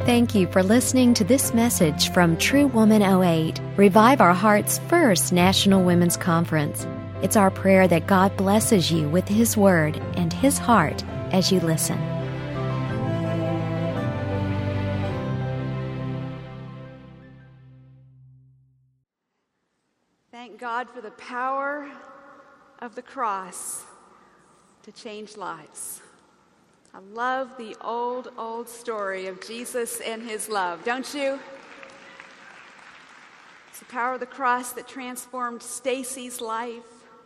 Thank you for listening to this message from True Woman '08, Revive Our Hearts First National Women's Conference. It's our prayer that God blesses you with His Word and His heart as you listen. Thank God for the power of the cross to change lives. I love the old story of Jesus and His love, don't you? It's the power of the cross that transformed Stacy's life.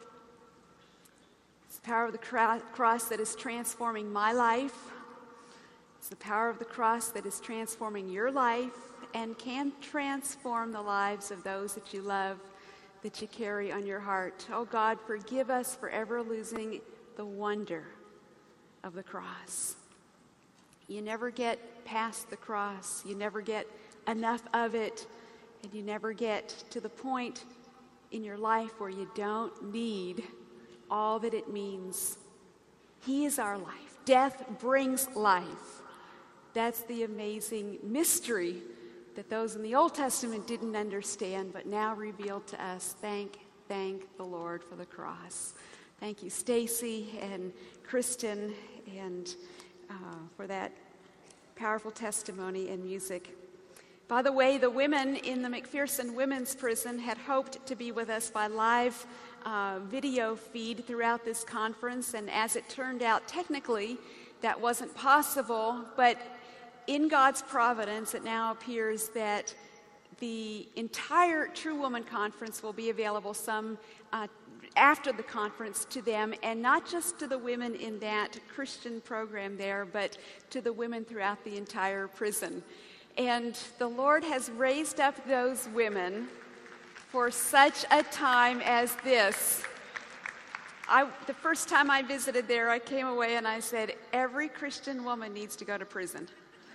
It's the power of the cross that is transforming my life. It's the power of the cross that is transforming your life and can transform the lives of those that you love, that you carry on your heart. Oh God, forgive us for ever losing the wonder of the cross. You never get past the cross. You never get enough of it. And you never get to the point in your life where you don't need all that it means. He is our life. Death brings life. That's the amazing mystery that those in the Old Testament didn't understand, but now revealed to us. Thank the Lord for the cross. Thank you, Stacy and Kristen, and for that powerful testimony and music. By the way, the women in the McPherson Women's Prison had hoped to be with us by live video feed throughout this conference, and as it turned out, technically that wasn't possible, but in God's providence, it now appears that the entire True Woman Conference will be available after the conference to them, and not just to the women in that Christian program there, but to the women throughout the entire prison. And the Lord has raised up those women for such a time as this. The first time I visited there, I came away and I said, every Christian woman needs to go to prison.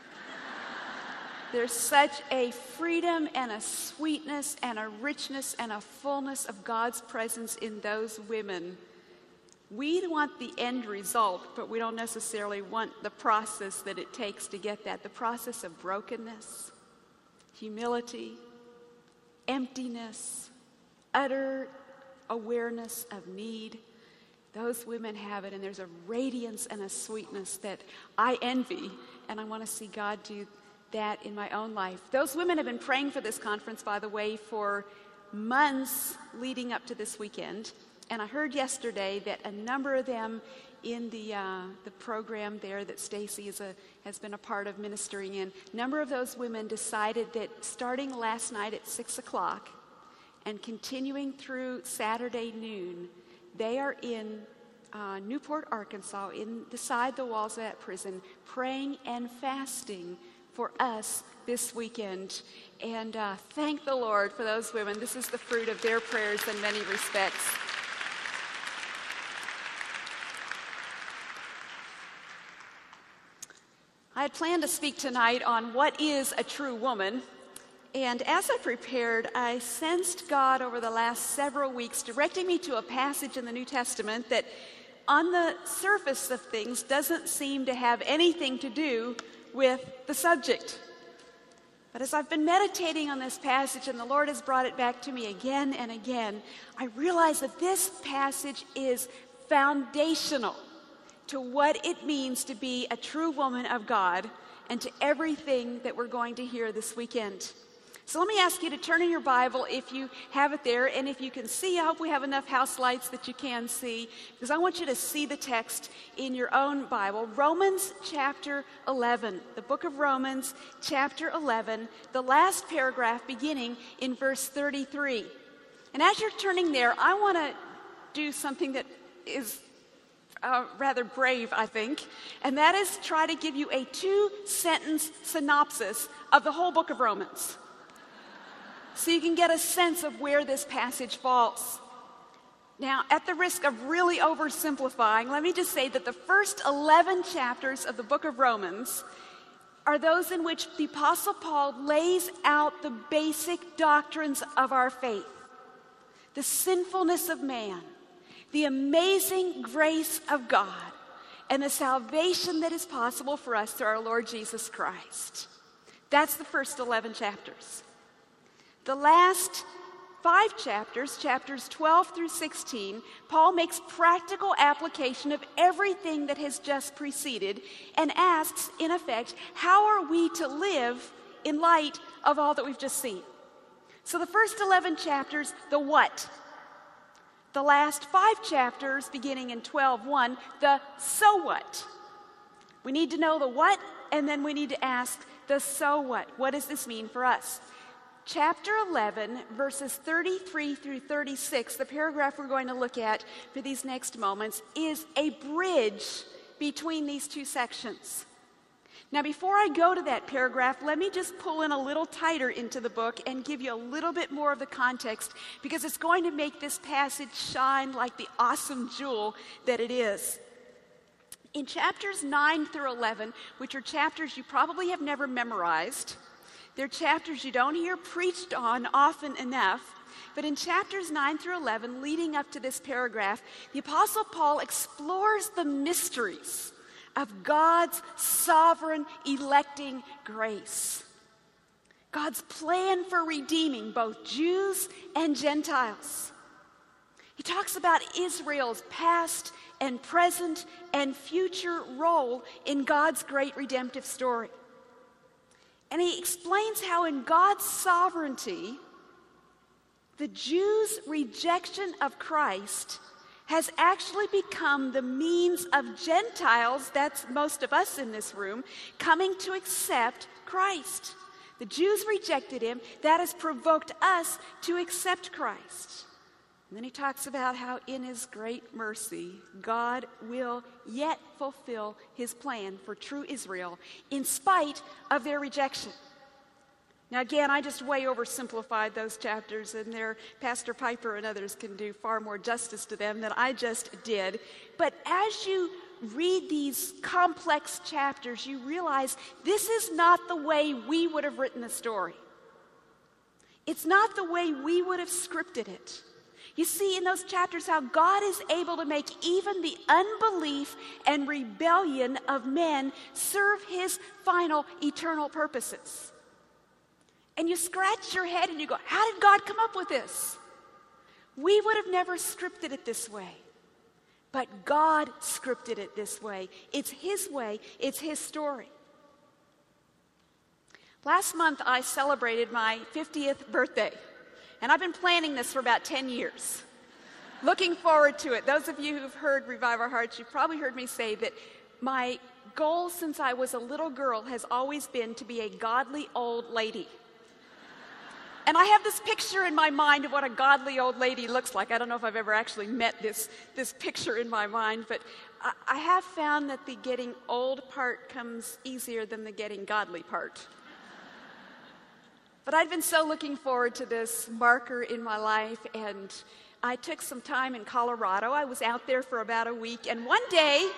There's such a freedom and a sweetness and a richness and a fullness of God's presence in those women. We want the end result, but we don't necessarily want the process that it takes to get that. The process of brokenness, humility, emptiness, utter awareness of need. Those women have it, and there's a radiance and a sweetness that I envy, and I want to see God do that in my own life. Those women have been praying for this conference, by the way, for months leading up to this weekend. And I heard yesterday that a number of them in the program there that Stacy has been a part of ministering in, a number of those women decided that starting last night at 6 o'clock and continuing through Saturday noon, they are in Newport, Arkansas, inside the walls of that prison, praying and fasting for us this weekend. And thank the Lord for those women. This is the fruit of their prayers in many respects. I had planned to speak tonight on what is a true woman. And as I prepared, I sensed God over the last several weeks directing me to a passage in the New Testament that on the surface of things doesn't seem to have anything to do with the subject. But as I've been meditating on this passage and the Lord has brought it back to me again and again, I realize that this passage is foundational to what it means to be a true woman of God and to everything that we're going to hear this weekend. So let me ask you to turn in your Bible if you have it there, and if you can see, I hope we have enough house lights that you can see, because I want you to see the text in your own Bible. Romans chapter 11, the book of Romans chapter 11, the last paragraph beginning in verse 33. And as you're turning there, I want to do something that is rather brave, I think, and that is try to give you a 2-sentence synopsis of the whole book of Romans, so you can get a sense of where this passage falls. Now, at the risk of really oversimplifying, let me just say that the first 11 chapters of the book of Romans are those in which the Apostle Paul lays out the basic doctrines of our faith, the sinfulness of man, the amazing grace of God, and the salvation that is possible for us through our Lord Jesus Christ. That's the first 11 chapters. The last 5 chapters, chapters 12 through 16, Paul makes practical application of everything that has just preceded and asks, in effect, how are we to live in light of all that we've just seen? So the first 11 chapters, the what? The last 5 chapters, beginning in 12:1, the so what? We need to know the what, and then we need to ask the so what. What does this mean for us? Chapter 11, verses 33 through 36, the paragraph we're going to look at for these next moments, is a bridge between these 2 sections. Now, before I go to that paragraph, let me just pull in a little tighter into the book and give you a little bit more of the context, because it's going to make this passage shine like the awesome jewel that it is. In chapters 9 through 11, which are chapters you probably have never memorized, they're chapters you don't hear preached on often enough, but in chapters 9 through 11, leading up to this paragraph, the Apostle Paul explores the mysteries of God's sovereign electing grace. God's plan for redeeming both Jews and Gentiles. He talks about Israel's past and present and future role in God's great redemptive story. And he explains how in God's sovereignty, the Jews' rejection of Christ has actually become the means of Gentiles, that's most of us in this room, coming to accept Christ. The Jews rejected him. That has provoked us to accept Christ. And then he talks about how in his great mercy, God will yet fulfill his plan for true Israel in spite of their rejection. Now again, I just way oversimplified those chapters, and Pastor Piper and others can do far more justice to them than I just did. But as you read these complex chapters, you realize this is not the way we would have written the story. It's not the way we would have scripted it. You see in those chapters how God is able to make even the unbelief and rebellion of men serve his final eternal purposes. And you scratch your head and you go, how did God come up with this? We would have never scripted it this way. But God scripted it this way. It's his way. It's his story. Last month I celebrated my 50th birthday. And I've been planning this for about 10 years. Looking forward to it. Those of you who've heard Revive Our Hearts, you've probably heard me say that my goal since I was a little girl has always been to be a godly old lady. And I have this picture in my mind of what a godly old lady looks like. I don't know if I've ever actually met this picture in my mind, but I have found that the getting old part comes easier than the getting godly part. But I'd been so looking forward to this marker in my life, and I took some time in Colorado. I was out there for about a week, and one day,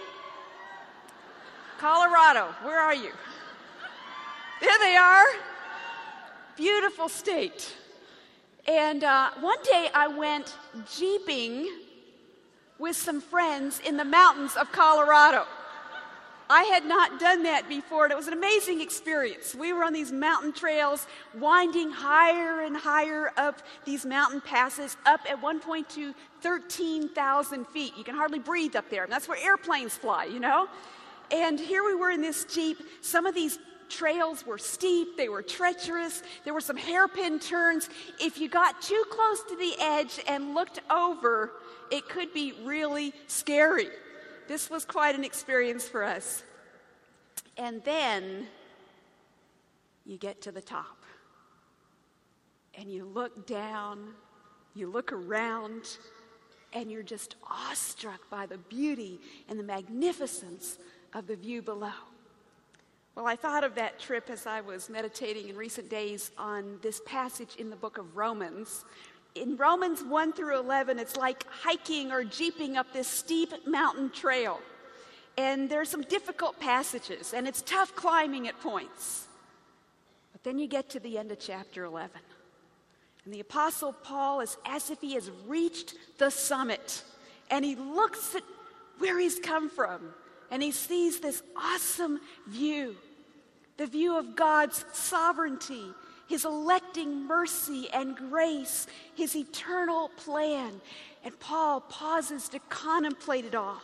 Colorado, where are you? There they are. Beautiful state. And one day I went jeeping with some friends in the mountains of Colorado. I had not done that before, and it was an amazing experience. We were on these mountain trails, winding higher and higher up these mountain passes, up at one point to 13,000 feet. You can hardly breathe up there, and that's where airplanes fly, you know? And here we were in this Jeep. Some of these trails were steep, they were treacherous, there were some hairpin turns. If you got too close to the edge and looked over, it could be really scary. This was quite an experience for us. And then you get to the top. And you look down, you look around, and you're just awestruck by the beauty and the magnificence of the view below. Well, I thought of that trip as I was meditating in recent days on this passage in the book of Romans. In Romans 1 through 11, it's like hiking or jeeping up this steep mountain trail. And there's some difficult passages, and it's tough climbing at points. But then you get to the end of chapter 11. And the Apostle Paul is as if he has reached the summit. And he looks at where he's come from, and he sees this awesome view. the view of God's sovereignty, his electing mercy and grace, his eternal plan. And Paul pauses to contemplate it all.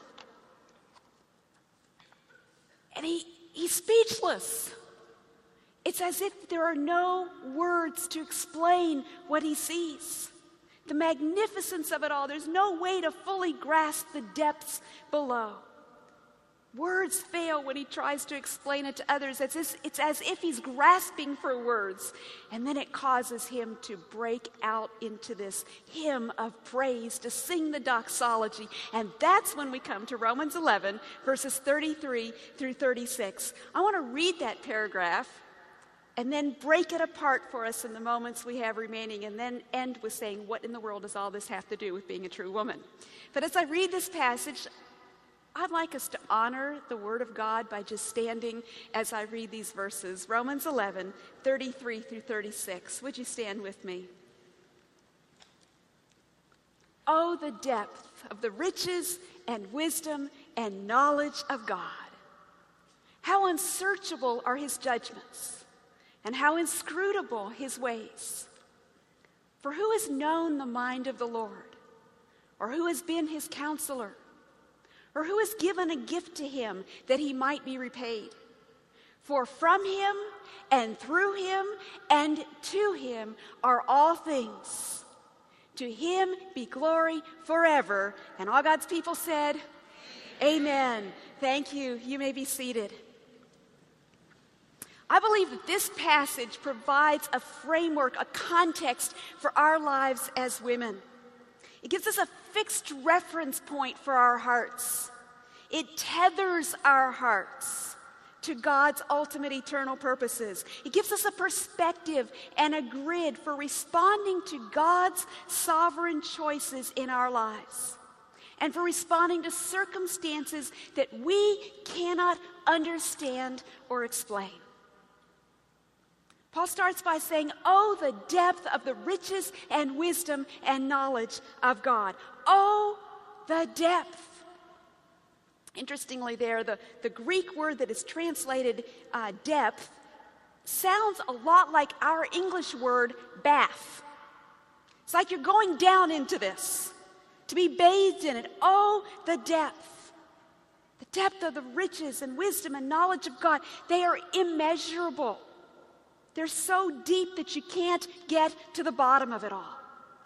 And he's speechless. It's as if there are no words to explain what he sees. The magnificence of it all. There's no way to fully grasp the depths below. Words fail when he tries to explain it to others. It's as if he's grasping for words. And then it causes him to break out into this hymn of praise, to sing the doxology. And that's when we come to Romans 11, verses 33 through 36. I want to read that paragraph and then break it apart for us in the moments we have remaining, and then end with saying, what in the world does all this have to do with being a true woman? But as I read this passage, I'd like us to honor the Word of God by just standing as I read these verses. Romans 11, 33 through 36. Would you stand with me? Oh, the depth of the riches and wisdom and knowledge of God. How unsearchable are his judgments, and how inscrutable his ways. For who has known the mind of the Lord? Or who has been his counselor? Or who has given a gift to him that he might be repaid? For from him and through him and to him are all things. To him be glory forever. And all God's people said, Amen. Thank you. You may be seated. I believe that this passage provides a framework, a context for our lives as women. It gives us a fixed reference point for our hearts. It tethers our hearts to God's ultimate eternal purposes. It gives us a perspective and a grid for responding to God's sovereign choices in our lives, and for responding to circumstances that we cannot understand or explain. Paul starts by saying, oh, the depth of the riches and wisdom and knowledge of God. Oh, the depth. Interestingly there, the Greek word that is translated depth sounds a lot like our English word bath. It's like you're going down into this, to be bathed in it. Oh, the depth. The depth of the riches and wisdom and knowledge of God. They are immeasurable. They're so deep that you can't get to the bottom of it all.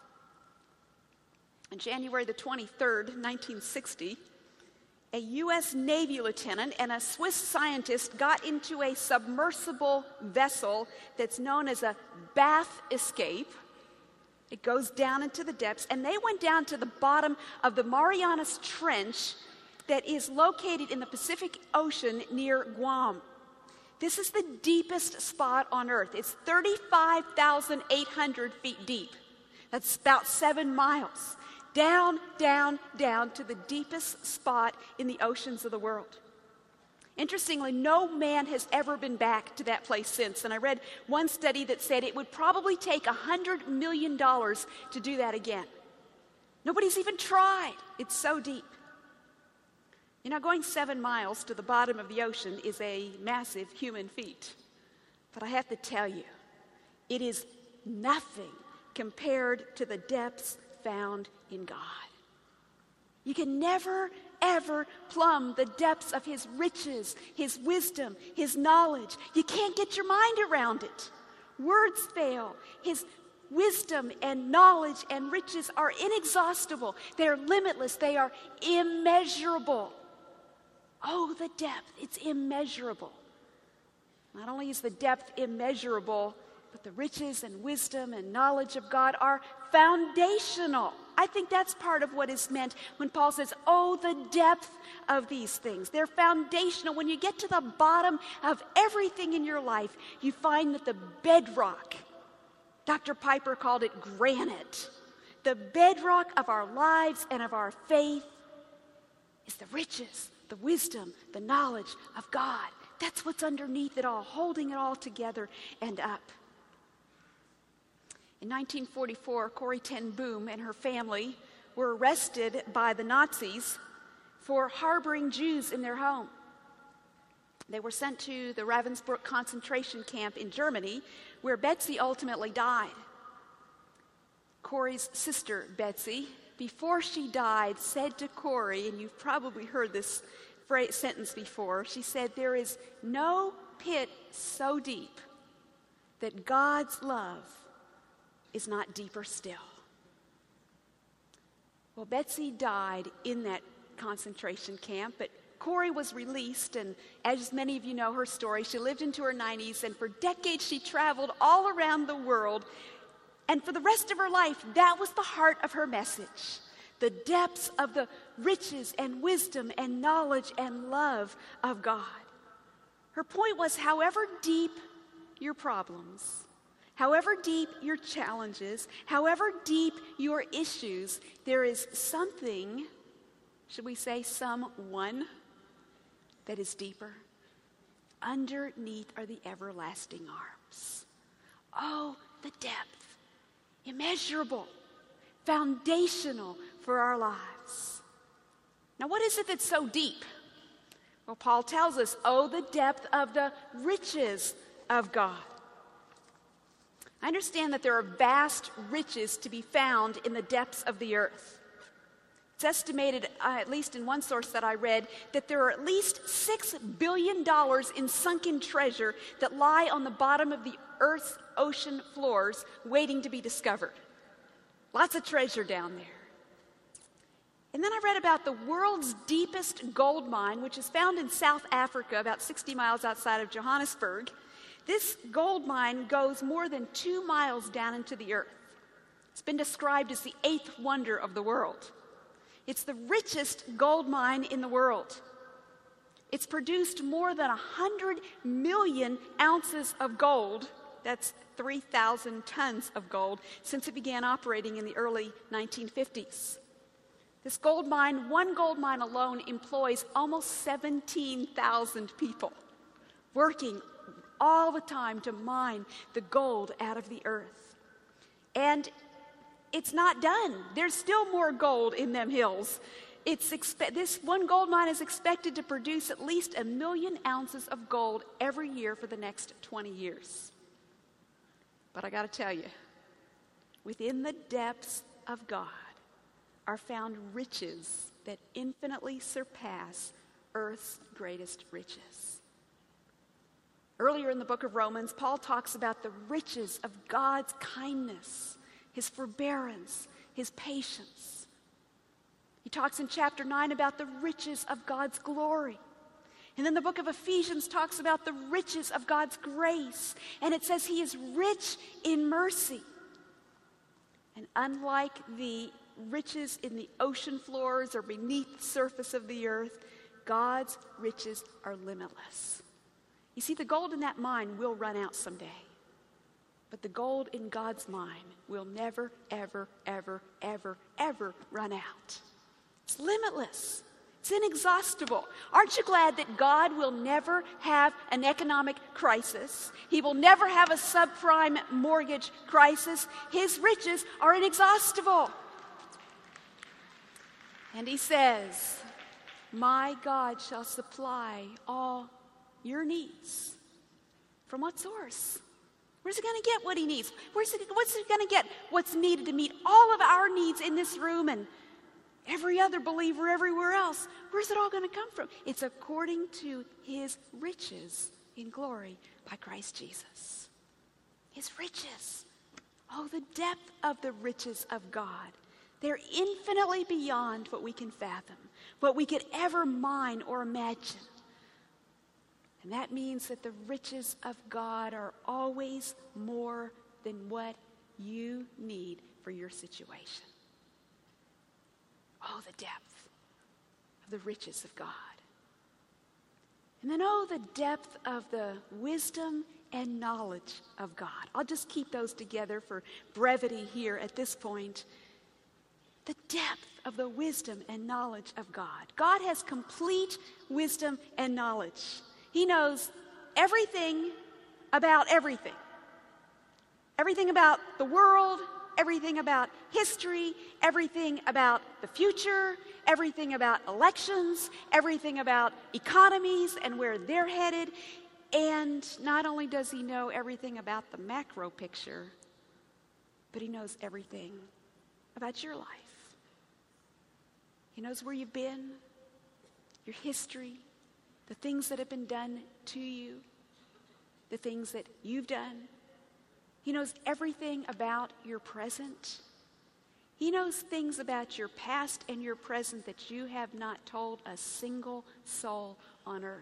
On January the 23rd, 1960, a U.S. Navy lieutenant and a Swiss scientist got into a submersible vessel that's known as a bath escape. It goes down into the depths, and they went down to the bottom of the Marianas Trench that is located in the Pacific Ocean near Guam. This is the deepest spot on Earth. It's 35,800 feet deep. That's about 7 miles. Down, down, down to the deepest spot in the oceans of the world. Interestingly, no man has ever been back to that place since. And I read one study that said it would probably take $100 million to do that again. Nobody's even tried. It's so deep. You know, going 7 miles to the bottom of the ocean is a massive human feat. But I have to tell you, it is nothing compared to the depths found in God. You can never, ever plumb the depths of his riches, his wisdom, his knowledge. You can't get your mind around it. Words fail. His wisdom and knowledge and riches are inexhaustible. They are limitless. They are immeasurable. Oh, the depth, it's immeasurable. Not only is the depth immeasurable, but the riches and wisdom and knowledge of God are foundational. I think that's part of what is meant when Paul says, oh, the depth of these things. They're foundational. When you get to the bottom of everything in your life, you find that the bedrock, Dr. Piper called it granite, the bedrock of our lives and of our faith is the riches, the wisdom, the knowledge of God. That's what's underneath it all, holding it all together and up. In 1944, Corrie ten Boom and her family were arrested by the Nazis for harboring Jews in their home. They were sent to the Ravensbrück concentration camp in Germany, where Betsy ultimately died. Corrie's sister, Betsy, before she died, said to Corrie, and you've probably heard this sentence before, she said, "There is no pit so deep that God's love is not deeper still." Well, Betsy died in that concentration camp, but Corrie was released, and as many of you know her story, she lived into her 90s, and for decades she traveled all around the world, and for the rest of her life, that was the heart of her message. The depths of the riches and wisdom and knowledge and love of God. Her point was, however deep your problems, however deep your challenges, however deep your issues, there is something, should we say someone, that is deeper. Underneath are the everlasting arms. Oh, the depth, immeasurable, foundational for our lives. Now, what is it that's so deep? Well, Paul tells us, oh, the depth of the riches of God. I understand that there are vast riches to be found in the depths of the earth. It's estimated, at least in one source that I read, that there are at least $6 billion in sunken treasure that lie on the bottom of the earth's ocean floors waiting to be discovered. Lots of treasure down there. And then I read about the world's deepest gold mine, which is found in South Africa, about 60 miles outside of Johannesburg. This gold mine goes more than 2 miles down into the earth. It's been described as the 8th wonder of the world. It's the richest gold mine in the world. It's produced more than 100 million ounces of gold. That's 3,000 tons of gold since it began operating in the early 1950s. This gold mine, one gold mine alone, employs almost 17,000 people working all the time to mine the gold out of the earth. And it's not done. There's still more gold in them hills. This one gold mine is expected to produce at least 1 million ounces of gold every year for the next 20 years. But I got to tell you, within the depths of God are found riches that infinitely surpass earth's greatest riches. Earlier in the book of Romans, Paul talks about the riches of God's kindness, His forbearance, His patience. He talks in chapter 9 about the riches of God's glory. And then the book of Ephesians talks about the riches of God's grace. And it says He is rich in mercy. And unlike the riches in the ocean floors or beneath the surface of the earth, God's riches are limitless. You see, the gold in that mine will run out someday. But the gold in God's mine will never, ever, ever, ever, ever run out. It's limitless. It's inexhaustible. Aren't you glad that God will never have an economic crisis? He will never have a subprime mortgage crisis. His riches are inexhaustible. And He says, my God shall supply all your needs. From what source? Where's He going to get what He needs? What's He going to get what's needed to meet all of our needs in this room and every other believer everywhere else? Where's it all going to come from? It's according to His riches in glory by Christ Jesus. His riches. Oh, the depth of the riches of God. They're infinitely beyond what we can fathom, what we could ever mine or imagine. And that means that the riches of God are always more than what you need for your situation. Oh, the depth of the riches of God. And then, oh, the depth of the wisdom and knowledge of God. I'll just keep those together for brevity here at this point. The depth of the wisdom and knowledge of God. God has complete wisdom and knowledge. He knows everything about everything. Everything about the world, everything about history, everything about the future, everything about elections, everything about economies and where they're headed. And not only does he know everything about the macro picture, but he knows everything about your life. He knows where you've been, your history, the things that have been done to you, the things that you've done. He knows everything about your present. He knows things about your past and your present that you have not told a single soul on earth.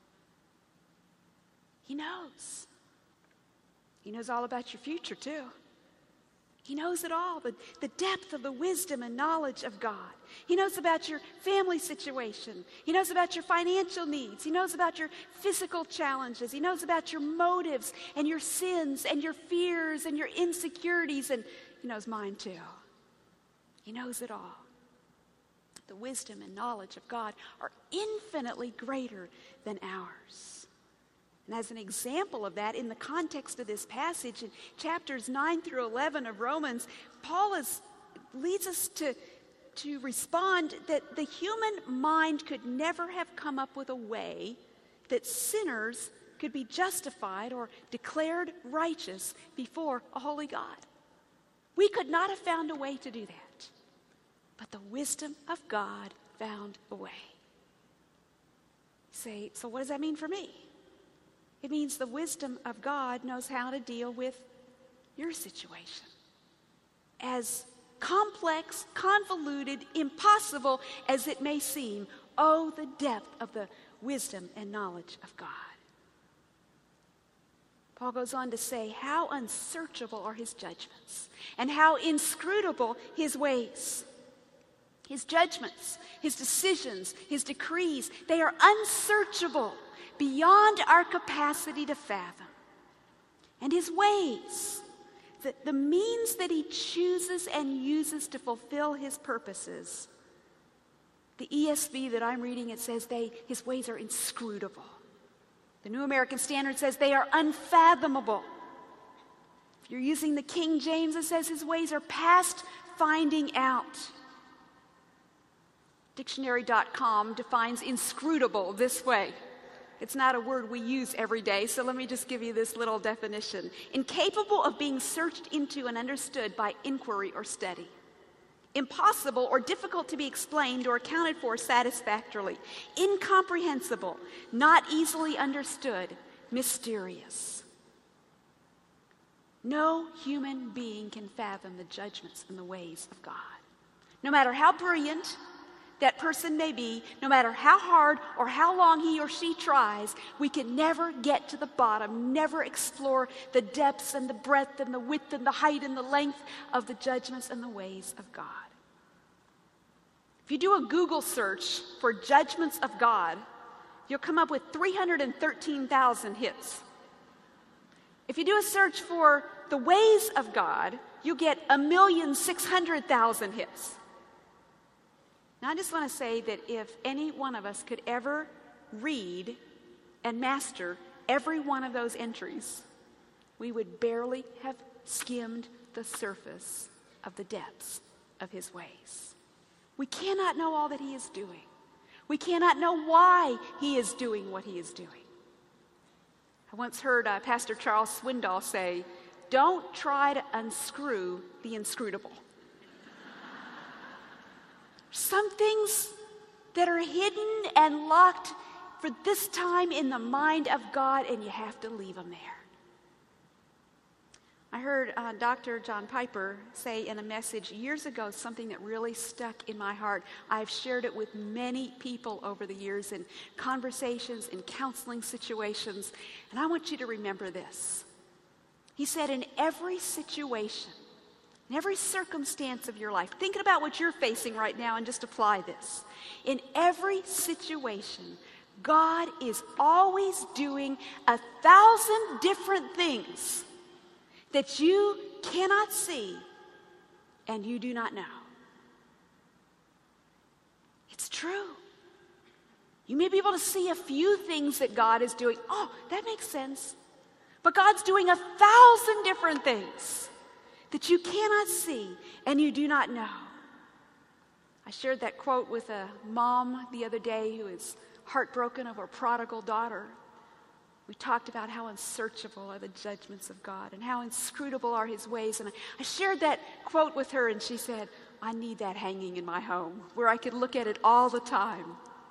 He knows. He knows all about your future too. He knows it all, the depth of the wisdom and knowledge of God. He knows about your family situation. He knows about your financial needs. He knows about your physical challenges. He knows about your motives and your sins and your fears and your insecurities. And he knows mine too. He knows it all. The wisdom and knowledge of God are infinitely greater than ours. And as an example of that, in the context of this passage, in chapters 9 through 11 of Romans, Paul leads us to respond that the human mind could never have come up with a way that sinners could be justified or declared righteous before a holy God. We could not have found a way to do that. But the wisdom of God found a way. You say, so what does that mean for me? It means the wisdom of God knows how to deal with your situation. As complex, convoluted, impossible as it may seem, oh, the depth of the wisdom and knowledge of God. Paul goes on to say, how unsearchable are his judgments, and how inscrutable his ways. His judgments, his decisions, his decrees, they are unsearchable, beyond our capacity to fathom. And his ways, the means that he chooses and uses to fulfill his purposes. The ESV that I'm reading, it says his ways are inscrutable. The New American Standard says they are unfathomable. If you're using the King James, it says his ways are past finding out. Dictionary.com defines inscrutable this way. It's not a word we use every day, so let me just give you this little definition. Incapable of being searched into and understood by inquiry or study. Impossible or difficult to be explained or accounted for satisfactorily. Incomprehensible, not easily understood, mysterious. No human being can fathom the judgments and the ways of God. No matter how brilliant that person may be, no matter how hard or how long he or she tries, we can never get to the bottom, never explore the depths and the breadth and the width and the height and the length of the judgments and the ways of God. If you do a Google search for judgments of God, you'll come up with 313,000 hits. If you do a search for the ways of God, you get 1,600,000 hits. Now, I just want to say that if any one of us could ever read and master every one of those entries, we would barely have skimmed the surface of the depths of his ways. We cannot know all that he is doing. We cannot know why he is doing what he is doing. I once heard Pastor Charles Swindoll say, "Don't try to unscrew the inscrutable." Some things that are hidden and locked for this time in the mind of God, and you have to leave them there. I heard Dr. John Piper say in a message years ago something that really stuck in my heart. I've shared it with many people over the years in conversations, in counseling situations, and I want you to remember this. He said, in every situation, in every circumstance of your life, thinking about what you're facing right now and just apply this. In every situation, God is always doing 1,000 different things that you cannot see and you do not know. It's true. You may be able to see a few things that God is doing. Oh, that makes sense. But God's doing 1,000 different things that you cannot see and you do not know. I shared that quote with a mom the other day who is heartbroken over a prodigal daughter. We talked about how unsearchable are the judgments of God and how inscrutable are his ways. And I shared that quote with her, and she said, I need that hanging in my home where I could look at it all the time.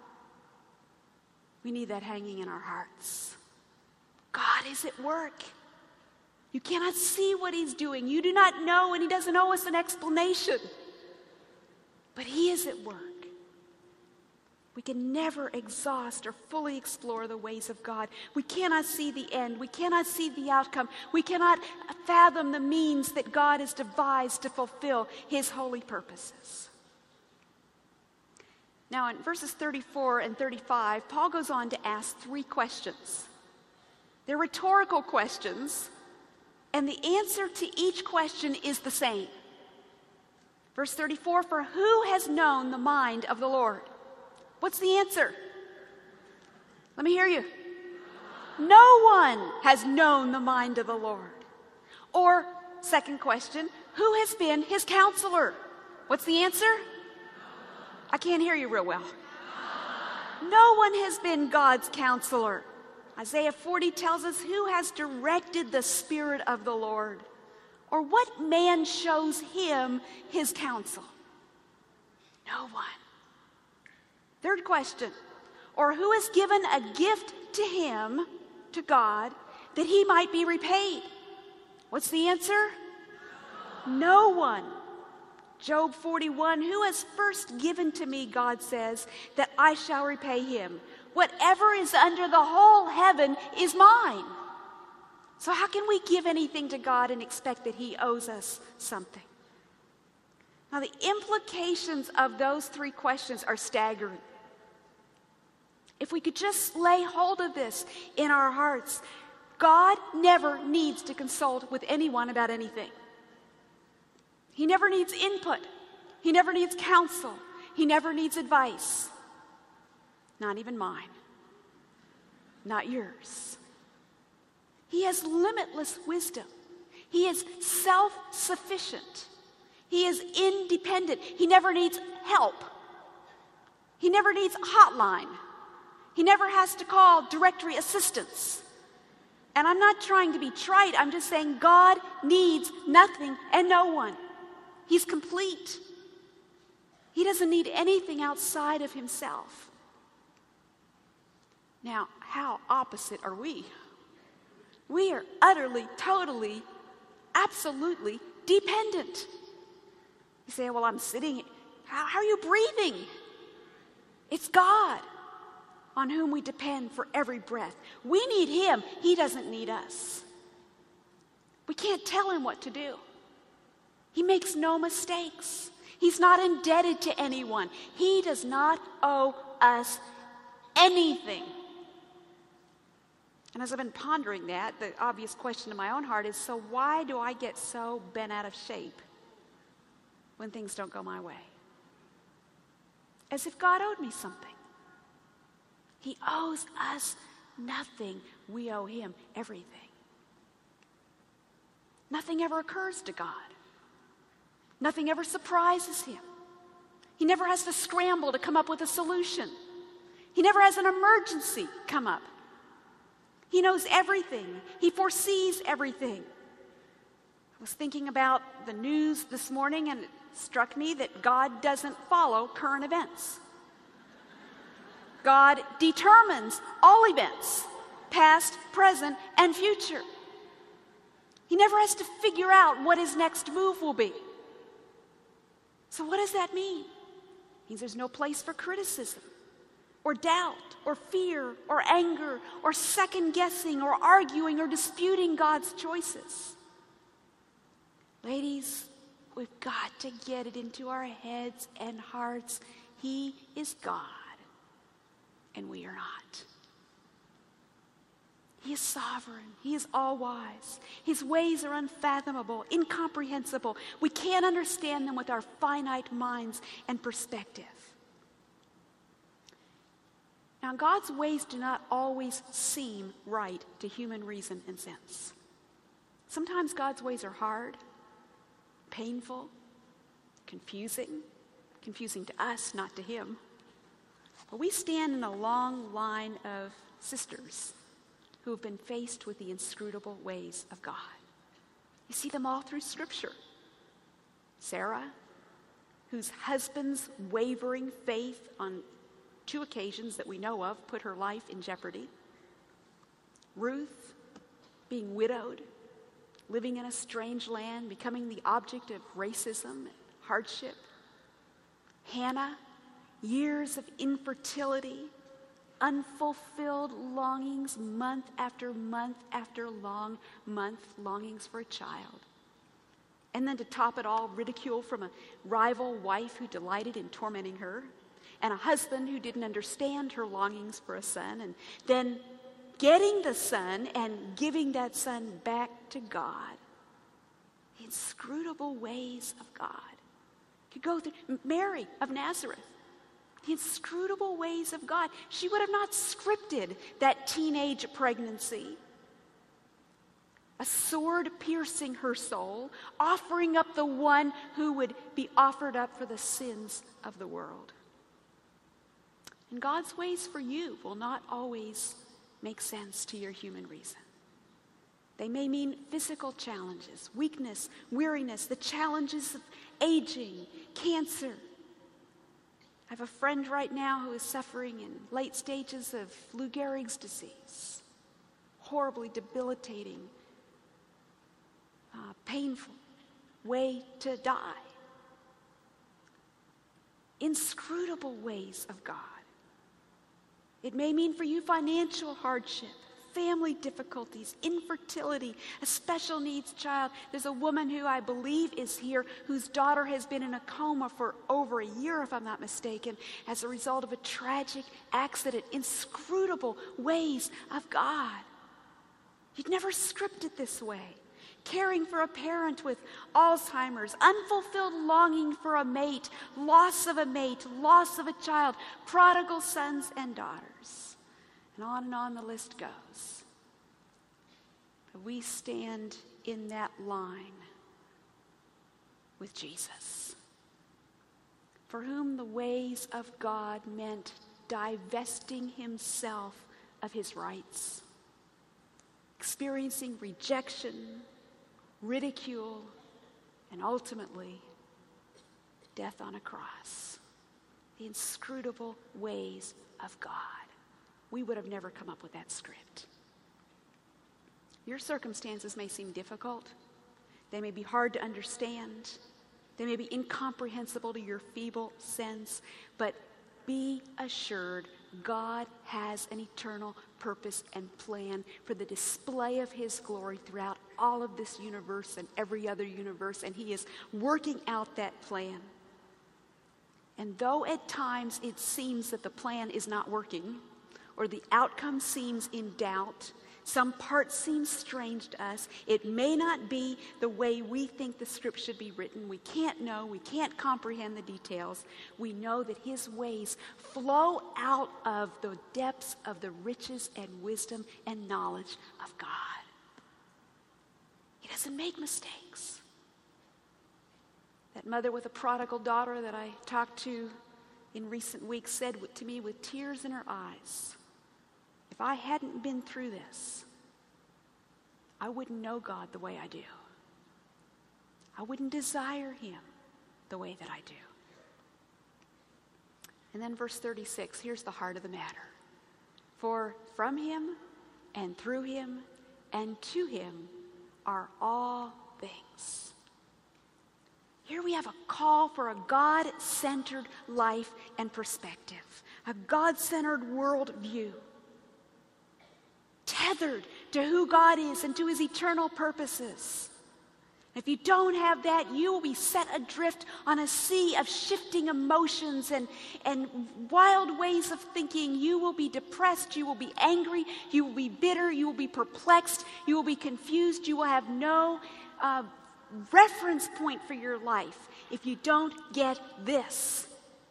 We need that hanging in our hearts. God is at work. You cannot see what he's doing. You do not know, and he doesn't owe us an explanation. But he is at work. We can never exhaust or fully explore the ways of God. We cannot see the end. We cannot see the outcome. We cannot fathom the means that God has devised to fulfill his holy purposes. Now, in verses 34 and 35, Paul goes on to ask 3 questions. They're rhetorical questions, and the answer to each question is the same. Verse 34, for who has known the mind of the Lord? What's the answer? Let me hear you. No one has known the mind of the Lord. Or, second question, who has been his counselor? What's the answer? I can't hear you real well. No one has been God's counselor. Isaiah 40 tells us, who has directed the Spirit of the Lord? Or what man shows him his counsel? No one. Third question, or who has given a gift to him, to God, that he might be repaid? What's the answer? No one. Job 41, who has first given to me, God says, that I shall repay him? Whatever is under the whole heaven is mine. So how can we give anything to God and expect that he owes us something? Now, the implications of those 3 questions are staggering. If we could just lay hold of this in our hearts, God never needs to consult with anyone about anything. He never needs input. He never needs counsel. He never needs advice. Not even mine. Not yours. He has limitless wisdom. He is self-sufficient. He is independent. He never needs help. He never needs a hotline. He never has to call directory assistance. And I'm not trying to be trite. I'm just saying God needs nothing and no one. He's complete. He doesn't need anything outside of himself. Now, how opposite are we? We are utterly, totally, absolutely dependent. You say, well, I'm sitting. How are you breathing? It's God on whom we depend for every breath. We need him. He doesn't need us. We can't tell him what to do. He makes no mistakes. He's not indebted to anyone. He does not owe us anything. And as I've been pondering that, the obvious question in my own heart is, so why do I get so bent out of shape when things don't go my way? As if God owed me something. He owes us nothing. We owe him everything. Nothing ever occurs to God. Nothing ever surprises him. He never has to scramble to come up with a solution. He never has an emergency come up. He knows everything. He foresees everything. I was thinking about the news this morning, and it struck me that God doesn't follow current events. God determines all events, past, present, and future. He never has to figure out what his next move will be. So what does that mean? It means there's no place for criticism, or doubt, or fear, or anger, or second-guessing, or arguing, or disputing God's choices. Ladies, we've got to get it into our heads and hearts. He is God, and we are not. He is sovereign. He is all-wise. His ways are unfathomable, incomprehensible. We can't understand them with our finite minds and perspective. Now, God's ways do not always seem right to human reason and sense. Sometimes God's ways are hard, painful, confusing, confusing to us, not to him. But we stand in a long line of sisters who have been faced with the inscrutable ways of God. You see them all through Scripture. Sarah, whose husband's wavering faith on 2 occasions that we know of put her life in jeopardy. Ruth, being widowed, living in a strange land, becoming the object of racism and hardship. Hannah, years of infertility, unfulfilled longings, month after month after month, longings for a child. And then to top it all, ridicule from a rival wife who delighted in tormenting her, and a husband who didn't understand her longings for a son, and then getting the son and giving that son back to God. The inscrutable ways of God. You could go through Mary of Nazareth. The inscrutable ways of God. She would have not scripted that teenage pregnancy. A sword piercing her soul, offering up the one who would be offered up for the sins of the world. And God's ways for you will not always make sense to your human reason. They may mean physical challenges, weakness, weariness, the challenges of aging, cancer. I have a friend right now who is suffering in late stages of Lou Gehrig's disease. Horribly debilitating, painful way to die. Inscrutable ways of God. It may mean for you financial hardship, family difficulties, infertility, a special needs child. There's a woman who I believe is here whose daughter has been in a coma for over a year, if I'm not mistaken, as a result of a tragic accident. Inscrutable ways of God. You'd never script it this way. Caring for a parent with Alzheimer's, unfulfilled longing for a mate, loss of a child, prodigal sons and daughters. And on the list goes. But we stand in that line with Jesus, for whom the ways of God meant divesting himself of his rights, experiencing rejection, ridicule, and ultimately death on a cross. The inscrutable ways of God. We would have never come up with that script. Your circumstances may seem difficult. They may be hard to understand. They may be incomprehensible to your feeble sense, but be assured God has an eternal purpose and plan for the display of his glory throughout all of this universe and every other universe, and he is working out that plan. And though at times it seems that the plan is not working, or the outcome seems in doubt, some part seems strange to us, it may not be the way we think the script should be written. We can't know, we can't comprehend the details. We know that his ways flow out of the depths of the riches and wisdom and knowledge of God. He doesn't make mistakes. That mother with a prodigal daughter that I talked to in recent weeks said to me with tears in her eyes, if I hadn't been through this, I wouldn't know God the way I do. I wouldn't desire him the way that I do. And then verse 36, here's the heart of the matter. For from him and through him and to him are all things. Here we have a call for a God-centered life and perspective, a God-centered worldview, tethered to who God is and to his eternal purposes. If you don't have that, you will be set adrift on a sea of shifting emotions and wild ways of thinking. You will be depressed, you will be angry, you will be bitter, you will be perplexed, you will be confused, you will have no reference point for your life if you don't get this.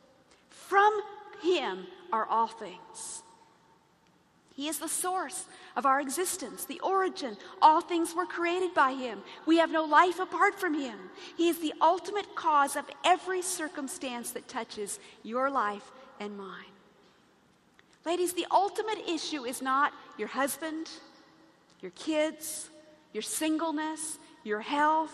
From him are all things. He is the source of our existence, the origin. All things were created by him. We have no life apart from him. He is the ultimate cause of every circumstance that touches your life and mine. Ladies, the ultimate issue is not your husband, your kids, your singleness, your health.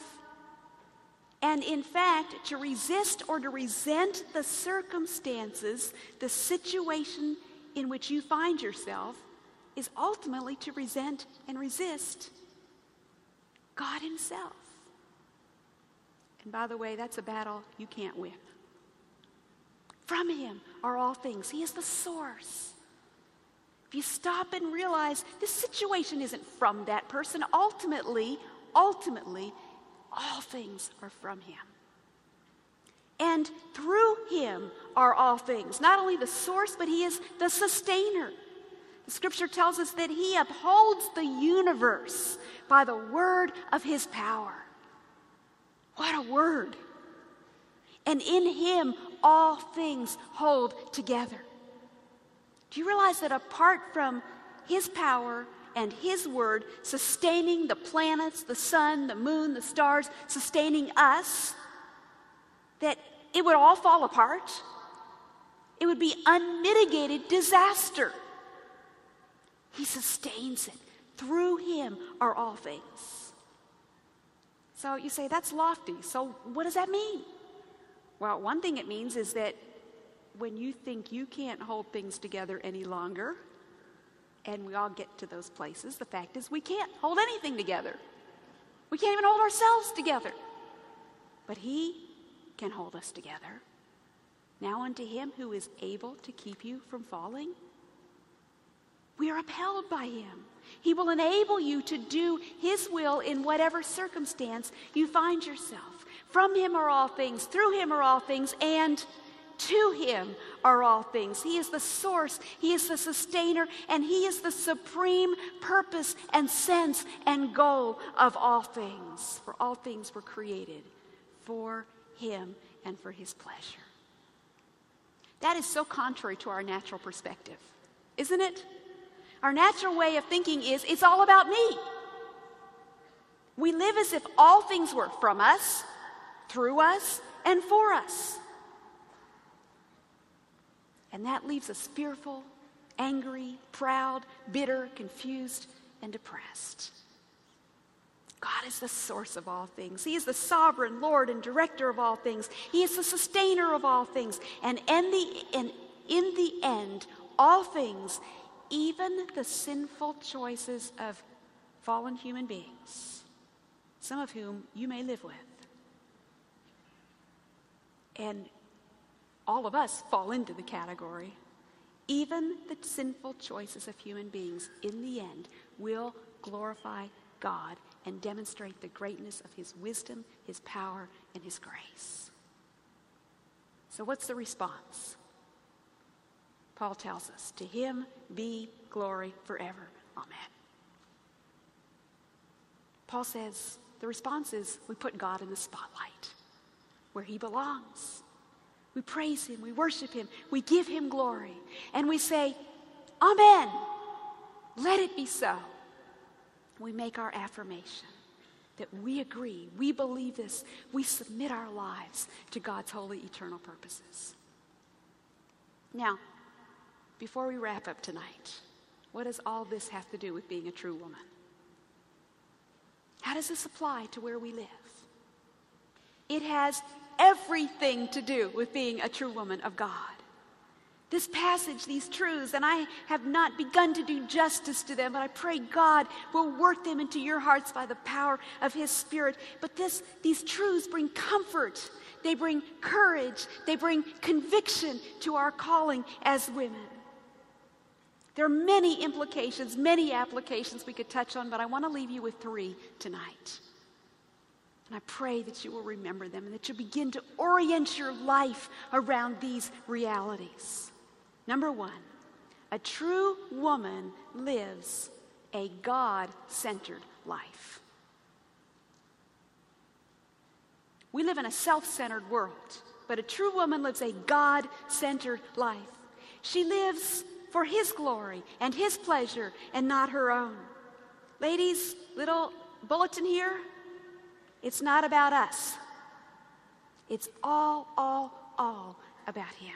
And in fact, to resist or to resent the circumstances, the situation in which you find yourself, is ultimately to resent and resist God himself. And by the way, that's a battle you can't win. From him are all things. He is the source. If you stop and realize this situation isn't from that person, ultimately, all things are from him. And through him are all things. Not only the source, but he is the sustainer. The scripture tells us that he upholds the universe by the word of his power. What a word. And in him all things hold together. Do you realize that apart from his power and his word sustaining the planets, the sun, the moon, the stars, sustaining us, that it would all fall apart? It would be unmitigated disaster. He sustains it. Through him are all things. So you say, that's lofty. So what does that mean? Well, one thing it means is that when you think you can't hold things together any longer, and we all get to those places, the fact is we can't hold anything together. We can't even hold ourselves together. But he can hold us together. Now unto him who is able to keep you from falling, we are upheld by him. He will enable you to do his will in whatever circumstance you find yourself. From him are all things, through him are all things, and to him are all things. He is the source, he is the sustainer, and he is the supreme purpose and sense and goal of all things. For all things were created for him and for his pleasure. That is so contrary to our natural perspective, isn't it? Our natural way of thinking is, it's all about me. We live as if all things were from us, through us, and for us. And that leaves us fearful, angry, proud, bitter, confused, and depressed. God is the source of all things. He is the sovereign Lord and director of all things. He is the sustainer of all things. And in the end, all things, even the sinful choices of fallen human beings, some of whom you may live with, and all of us fall into the category, even the sinful choices of human beings, in the end, will glorify God and demonstrate the greatness of his wisdom, his power, and his grace. So what's the response? Paul tells us, to him be glory forever. Amen. Paul says the response is we put God in the spotlight where he belongs. We praise him, we worship him, we give him glory, and we say, Amen. Let it be so. We make our affirmation that we agree, we believe this, we submit our lives to God's holy eternal purposes. Now, before we wrap up tonight, what does all this have to do with being a true woman? How does this apply to where we live? It has everything to do with being a true woman of God. This passage, these truths, and I have not begun to do justice to them, but I pray God will work them into your hearts by the power of his Spirit. But these truths bring comfort, they bring courage, they bring conviction to our calling as women. There are many implications, many applications we could touch on, but I want to leave you with 3 tonight. And I pray that you will remember them and that you'll begin to orient your life around these realities. Number 1, a true woman lives a God-centered life. We live in a self-centered world, but a true woman lives a God-centered life. She lives for His glory and His pleasure and not her own. Ladies, little bulletin here, it's not about us. It's all about Him.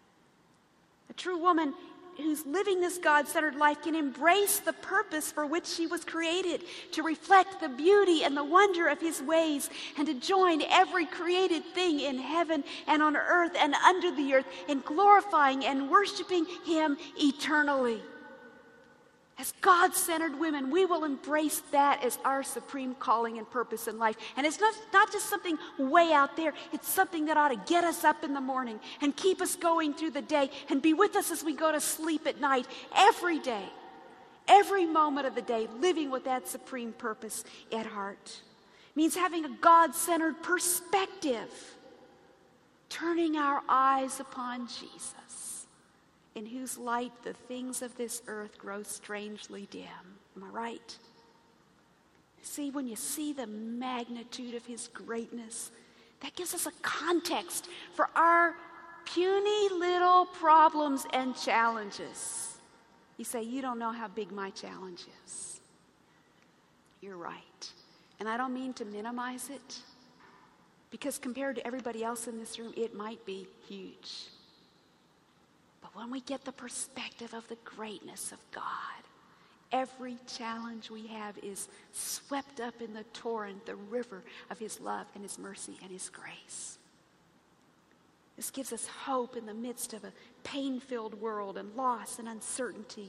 A true woman who's living this God-centered life can embrace the purpose for which she was created, to reflect the beauty and the wonder of His ways, and to join every created thing in heaven and on earth and under the earth in glorifying and worshiping Him eternally. As God-centered women, we will embrace that as our supreme calling and purpose in life. And it's not just something way out there. It's something that ought to get us up in the morning and keep us going through the day and be with us as we go to sleep at night every day, every moment of the day, living with that supreme purpose at heart. It means having a God-centered perspective, turning our eyes upon Jesus, in whose light the things of this earth grow strangely dim. Am I right? See, when you see the magnitude of His greatness, that gives us a context for our puny little problems and challenges. You say, you don't know how big my challenge is. You're right. And I don't mean to minimize it, because compared to everybody else in this room, it might be huge. But when we get the perspective of the greatness of God, every challenge we have is swept up in the torrent, the river of His love and His mercy and His grace. This gives us hope in the midst of a pain-filled world and loss and uncertainty.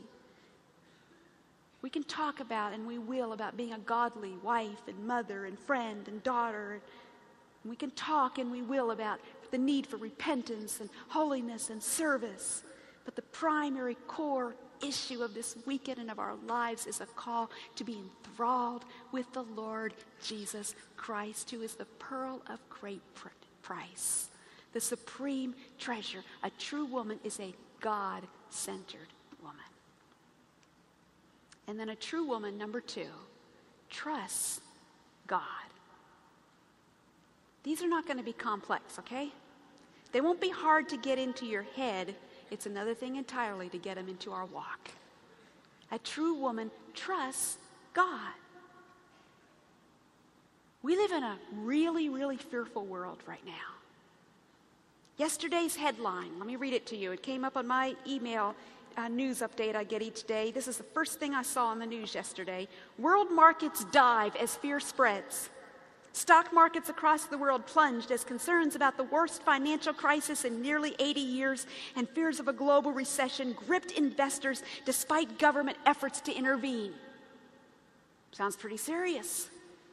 We can talk about, and we will, about being a godly wife and mother and friend and daughter. We can talk, and we will, about the need for repentance and holiness and service. But the primary core issue of this weekend and of our lives is a call to be enthralled with the Lord Jesus Christ, who is the pearl of great price, the supreme treasure. A true woman is a God-centered woman. And then a true woman, number 2, trusts God. These are not going to be complex, okay? They won't be hard to get into your head. It's another thing entirely to get them into our walk. A true woman trusts God. We live in a really, really fearful world right now. Yesterday's headline, let me read it to you. It came up on my email news update I get each day. This is the first thing I saw on the news yesterday. World markets dive as fear spreads. Stock markets across the world plunged as concerns about the worst financial crisis in nearly 80 years and fears of a global recession gripped investors despite government efforts to intervene. Sounds pretty serious.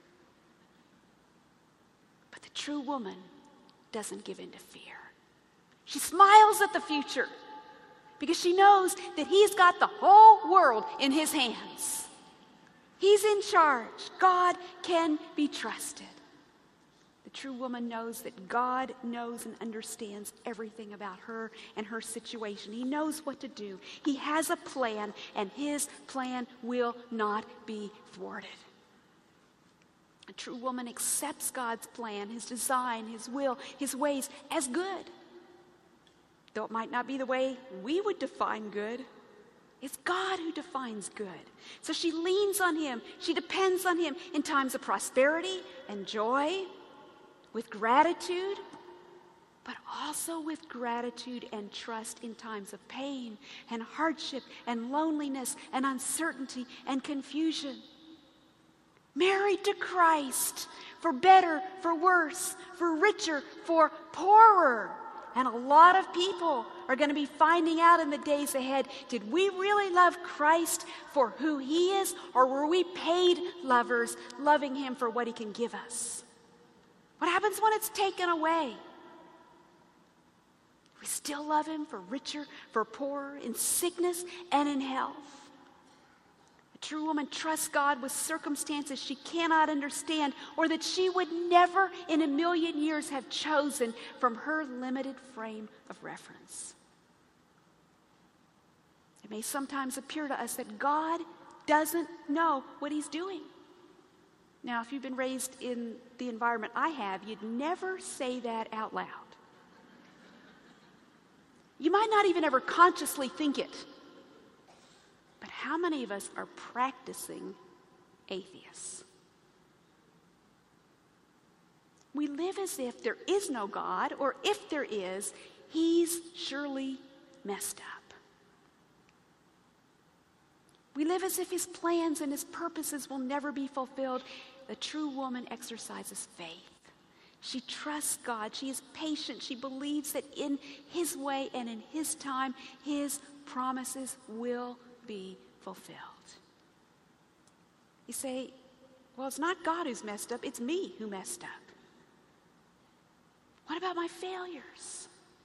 But the true woman doesn't give in to fear. She smiles at the future because she knows that He's got the whole world in His hands. He's in charge. God can be trusted. The true woman knows that God knows and understands everything about her and her situation. He knows what to do. He has a plan, and His plan will not be thwarted. A true woman accepts God's plan, His design, His will, His ways as good. Though it might not be the way we would define good, it's God who defines good. So she leans on Him. She depends on Him in times of prosperity and joy, with gratitude, but also with gratitude and trust in times of pain and hardship and loneliness and uncertainty and confusion. Married to Christ, for better, for worse, for richer, for poorer. And a lot of people are going to be finding out in the days ahead, did we really love Christ for who He is, or were we paid lovers loving Him for what He can give us? What happens when it's taken away? We still love Him for richer, for poorer, in sickness and in health. A true woman trusts God with circumstances she cannot understand, or that she would never in a million years have chosen from her limited frame of reference. It may sometimes appear to us that God doesn't know what He's doing. Now, if you've been raised in the environment I have, you'd never say that out loud. You might not even ever consciously think it. But how many of us are practicing atheists? We live as if there is no God, or if there is, he's surely messed up. We live as if his plans and his purposes will never be fulfilled. The true woman exercises faith. She trusts God. She is patient. She believes that in his way and in his time, his promises will be fulfilled. You say, well, it's not God who's messed up. It's me who messed up. What about my failures?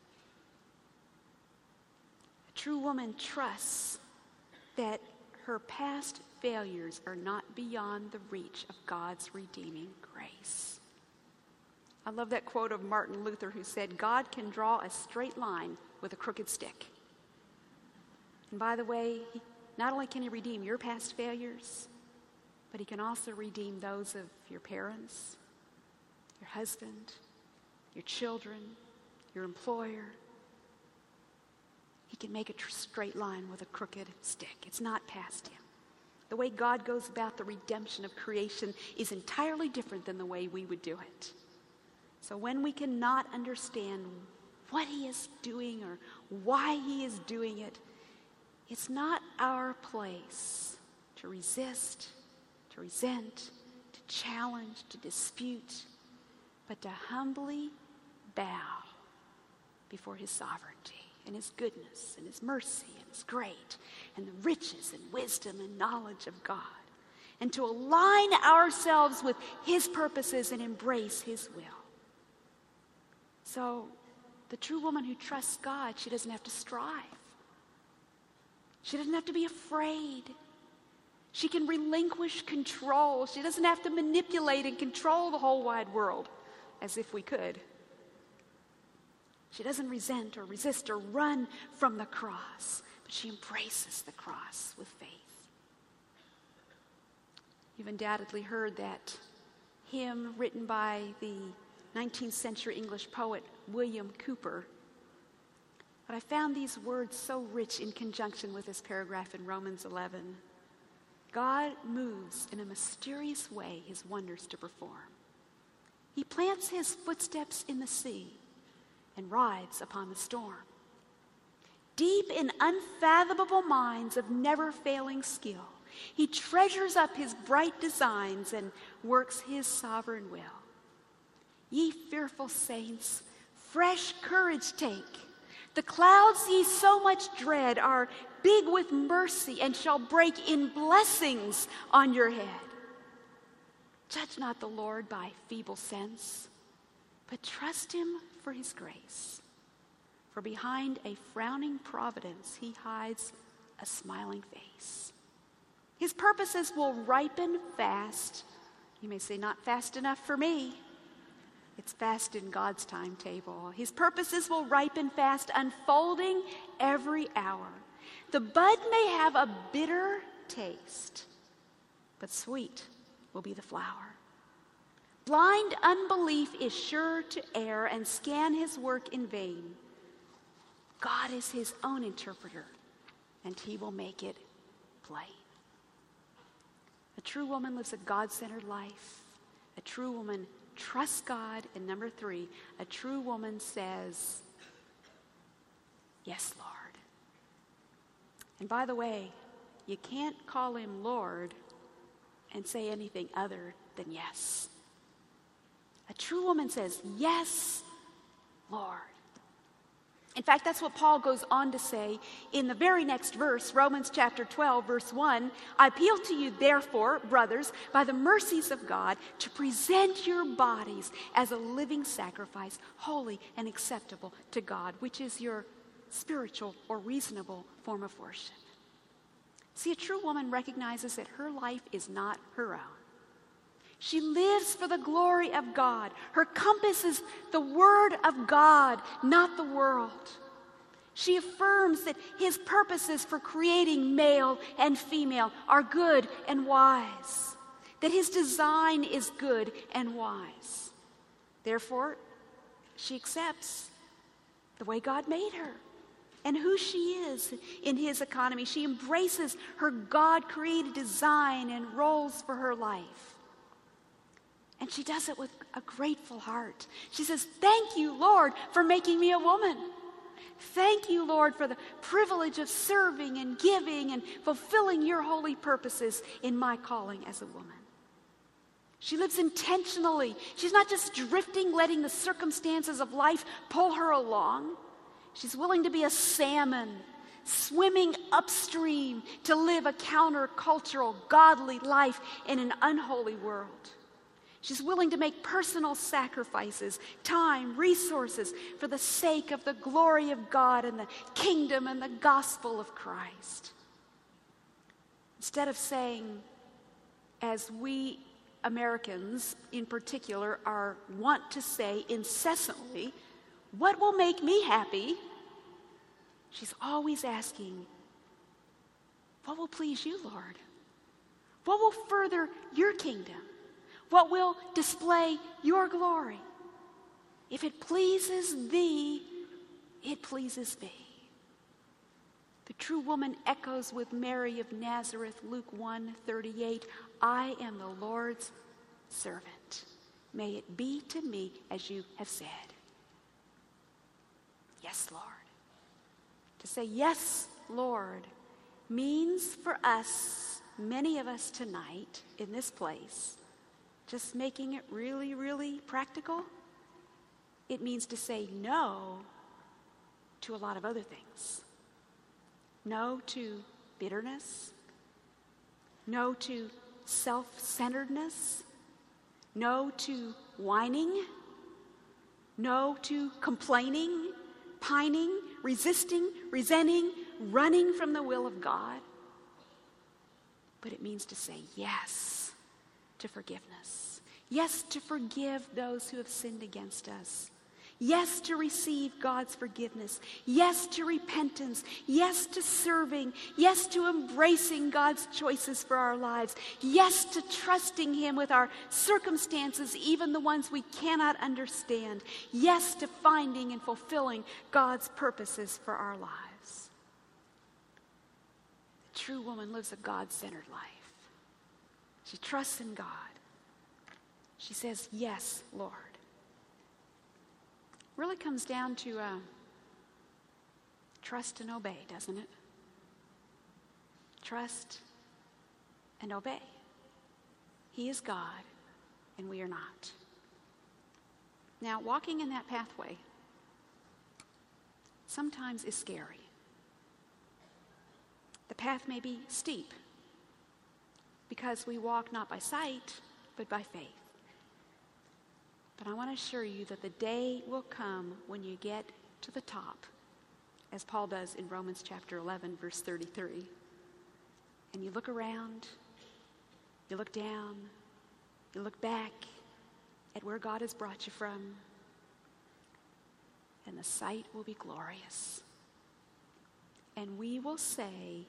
A true woman trusts that her past failures are not beyond the reach of God's redeeming grace. I love that quote of Martin Luther, who said, God can draw a straight line with a crooked stick. And by the way, not only can he redeem your past failures, but he can also redeem those of your parents, your husband, your children, your employer. He can make a straight line with a crooked stick. It's not past him. The way God goes about the redemption of creation is entirely different than the way we would do it. So when we cannot understand what he is doing or why he is doing it, it's not our place to resist, to resent, to challenge, to dispute, but to humbly bow before his sovereignty and his goodness and his mercy and his great and the riches and wisdom and knowledge of God, and to align ourselves with his purposes and embrace his will. So the true woman who trusts God, she doesn't have to strive. She doesn't have to be afraid. She can relinquish control. She doesn't have to manipulate and control the whole wide world as if we could. She doesn't resent or resist or run from the cross, but she embraces the cross with faith. You've undoubtedly heard that hymn written by the 19th century English poet William Cowper. But I found these words so rich in conjunction with this paragraph in Romans 11. God moves in a mysterious way his wonders to perform. He plants his footsteps in the sea and rides upon the storm. Deep in unfathomable minds of never-failing skill, he treasures up his bright designs and works his sovereign will. Ye fearful saints, fresh courage take. The clouds ye so much dread are big with mercy and shall break in blessings on your head. Judge not the Lord by feeble sense, but trust him for his grace. For behind a frowning providence he hides a smiling face. His purposes will ripen fast. You may say, not fast enough for me. It's fast in God's timetable. His purposes will ripen fast, unfolding every hour. The bud may have a bitter taste, but sweet will be the flower. Blind unbelief is sure to err and scan his work in vain. God is his own interpreter, and he will make it plain. A true woman lives a God-centered life. A true woman trusts God. And number 3, a true woman says, yes, Lord. And by the way, you can't call him Lord and say anything other than yes. A true woman says, yes, Lord. In fact, that's what Paul goes on to say in the very next verse, Romans chapter 12, verse 1. I appeal to you, therefore, brothers, by the mercies of God, to present your bodies as a living sacrifice, holy and acceptable to God, which is your spiritual or reasonable form of worship. See, a true woman recognizes that her life is not her own. She lives for the glory of God. Her compass is the word of God, not the world. She affirms that his purposes for creating male and female are good and wise, that his design is good and wise. Therefore, she accepts the way God made her. and who she is in his economy. She embraces her God-created design and roles for her life. And she does it with a grateful heart. She says, "Thank you, Lord, for making me a woman. Thank you, Lord, for the privilege of serving and giving and fulfilling your holy purposes in my calling as a woman." She lives intentionally. She's not just drifting, letting the circumstances of life pull her along. She's willing to be a salmon, swimming upstream to live a countercultural, godly life in an unholy world. She's willing to make personal sacrifices, time, resources, for the sake of the glory of God and the kingdom and the gospel of Christ. Instead of saying, as we Americans in particular want to say incessantly, "What will make me happy?" she's always asking, "What will please you, Lord? What will further your kingdom? What will display your glory? If it pleases thee, it pleases me." The true woman echoes with Mary of Nazareth, Luke 1:38, "I am the Lord's servant. May it be to me as you have said." Yes, Lord. To say yes, Lord, means for us, many of us tonight in this place, just making it really, really practical, it means to say no to a lot of other things. No to bitterness. No to self-centeredness. No to whining. No to complaining, pining, resisting, resenting, running from the will of God. But it means to say yes to forgiveness. Yes, to forgive those who have sinned against us. Yes, to receive God's forgiveness. Yes, to repentance. Yes, to serving. Yes, to embracing God's choices for our lives. Yes, to trusting him with our circumstances, even the ones we cannot understand. Yes, to finding and fulfilling God's purposes for our lives. The true woman lives a God-centered life. She trusts in God. She says, "Yes, Lord." Really comes down to trust and obey, doesn't it? Trust and obey. He is God, and we are not. Now, walking in that pathway sometimes is scary. The path may be steep because we walk not by sight, but by faith. But I want to assure you that the day will come when you get to the top, as Paul does in Romans chapter 11, verse 33. And you look around, you look down, you look back at where God has brought you from, and the sight will be glorious. And we will say,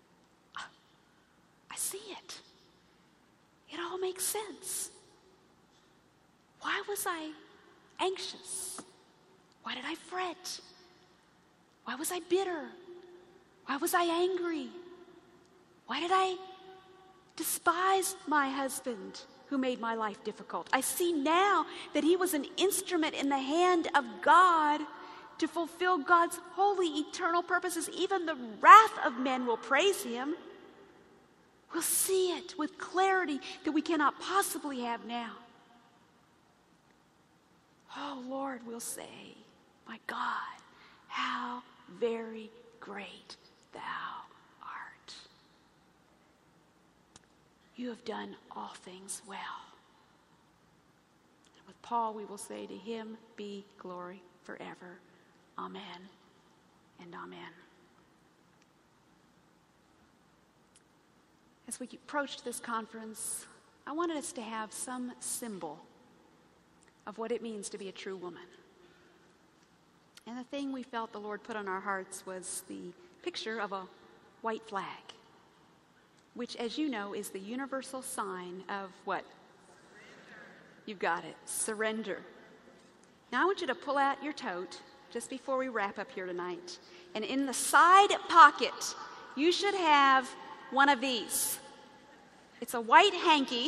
"I see it. It all makes sense. Why was I anxious? Why did I fret? Why was I bitter? Why was I angry? Why did I despise my husband who made my life difficult? I see now that he was an instrument in the hand of God to fulfill God's holy, eternal purposes. Even the wrath of men will praise him." We'll see it with clarity that we cannot possibly have now. Oh, Lord, we'll say, "My God, how very great thou art. You have done all things well." And with Paul, we will say, "To him be glory forever. Amen and amen." As we approached this conference, I wanted us to have some symbol of what it means to be a true woman. And the thing we felt the Lord put on our hearts was the picture of a white flag, which, as you know, is the universal sign of what? Surrender. You've got it. Surrender. Now I want you to pull out your tote just before we wrap up here tonight. And in the side pocket, you should have one of these. It's a white hanky,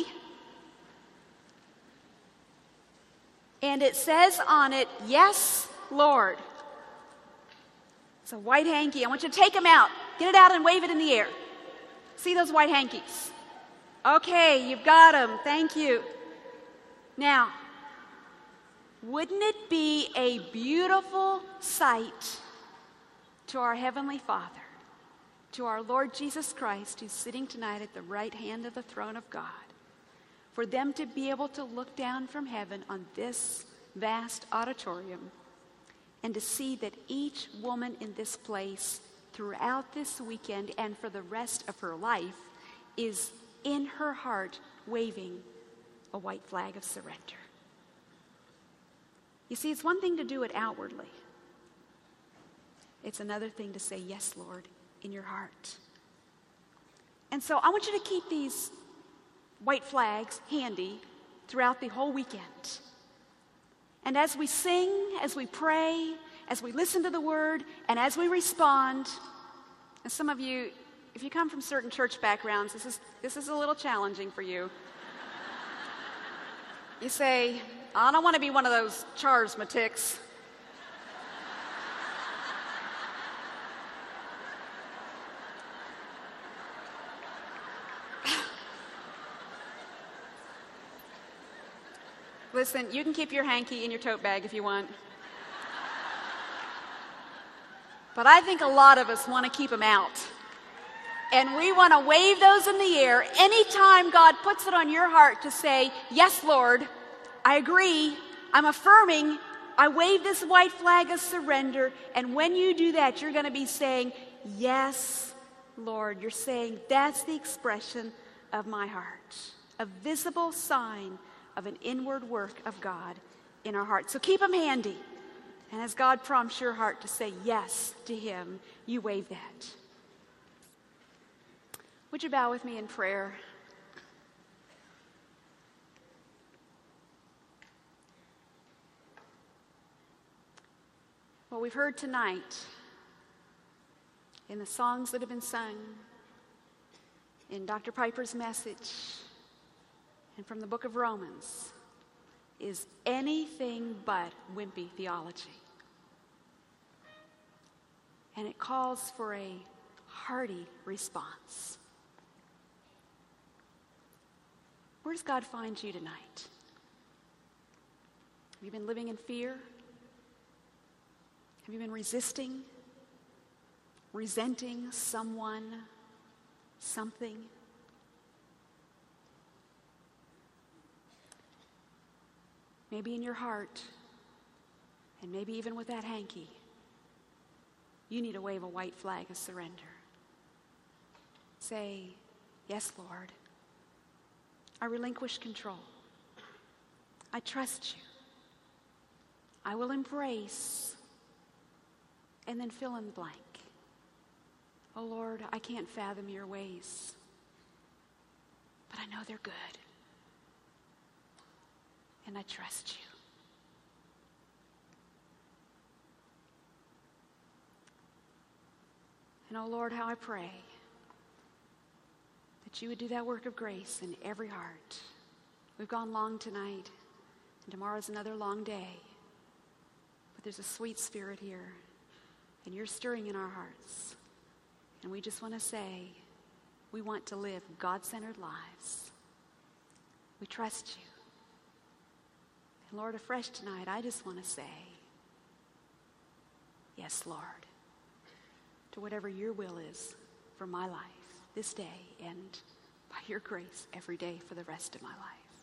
and it says on it, "Yes, Lord." It's a white hanky. I want you to take them out. Get it out and wave it in the air. See those white hankies? Okay, you've got them. Thank you. Now, wouldn't it be a beautiful sight to our Heavenly Father, to our Lord Jesus Christ, who's sitting tonight at the right hand of the throne of God, for them to be able to look down from heaven on this vast auditorium and to see that each woman in this place throughout this weekend and for the rest of her life is in her heart waving a white flag of surrender. You see, it's one thing to do it outwardly. It's another thing to say, "Yes, Lord," in your heart. And so I want you to keep these white flags handy throughout the whole weekend. And as we sing, as we pray, as we listen to the word, and as we respond, and some of you, if you come from certain church backgrounds, this is a little challenging for you. You say, "I don't want to be one of those charismatics." Listen, you can keep your hanky in your tote bag if you want. But I think a lot of us want to keep them out. And we want to wave those in the air anytime God puts it on your heart to say, "Yes, Lord, I agree, I'm affirming, I wave this white flag of surrender." And when you do that, you're going to be saying, "Yes, Lord." You're saying, "That's the expression of my heart." A visible sign of an inward work of God in our heart. So keep them handy. And as God prompts your heart to say yes to Him, you wave that. Would you bow with me in prayer? What we've heard tonight in the songs that have been sung, in Dr. Piper's message, and from the book of Romans, is anything but wimpy theology. And it calls for a hearty response. Where does God find you tonight? Have you been living in fear? Have you been resisting, resenting someone, something? Maybe in your heart, and maybe even with that hanky, you need to wave a white flag of surrender. Say, "Yes, Lord, I relinquish control. I trust you. I will embrace," and then fill in the blank. "Oh Lord, I can't fathom your ways, but I know they're good. And I trust you." And oh Lord, how I pray that you would do that work of grace in every heart. We've gone long tonight, and tomorrow's another long day. But there's a sweet spirit here, and you're stirring in our hearts. And we just want to say, we want to live God-centered lives. We trust you. And Lord, afresh tonight, I just want to say, "Yes, Lord," to whatever your will is for my life this day and by your grace every day for the rest of my life.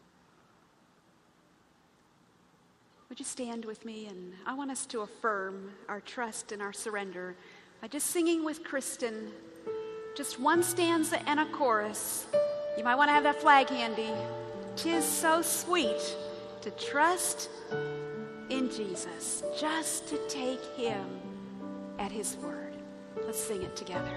Would you stand with me? And I want us to affirm our trust and our surrender by just singing with Kristen just one stanza and a chorus. You might want to have that flag handy. "'Tis so sweet to trust in Jesus, just to take Him at His word." Let's sing it together.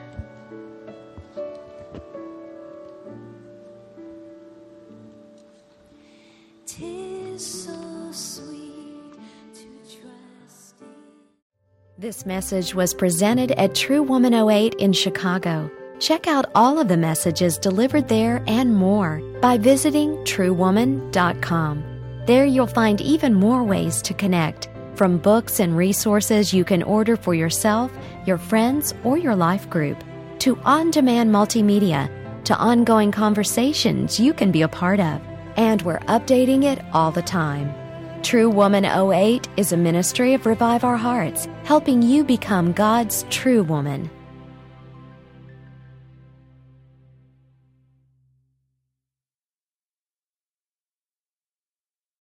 "'Tis so sweet to trust in." This message was presented at True Woman 08 in Chicago. Check out all of the messages delivered there and more by visiting truewoman.com. There you'll find even more ways to connect, from books and resources you can order for yourself, your friends, or your life group, to on-demand multimedia, to ongoing conversations you can be a part of. And we're updating it all the time. True Woman 08 is a ministry of Revive Our Hearts, helping you become God's true woman.